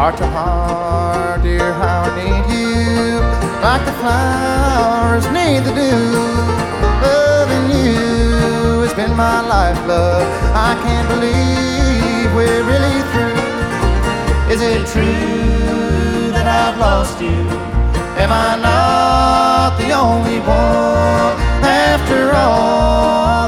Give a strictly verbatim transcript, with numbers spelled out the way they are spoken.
heart to heart, dear, how I need you, like the flowers need the dew. Loving you has been my life, love. I can't believe we're really through. Is it true that I've lost you? Am I not the only one?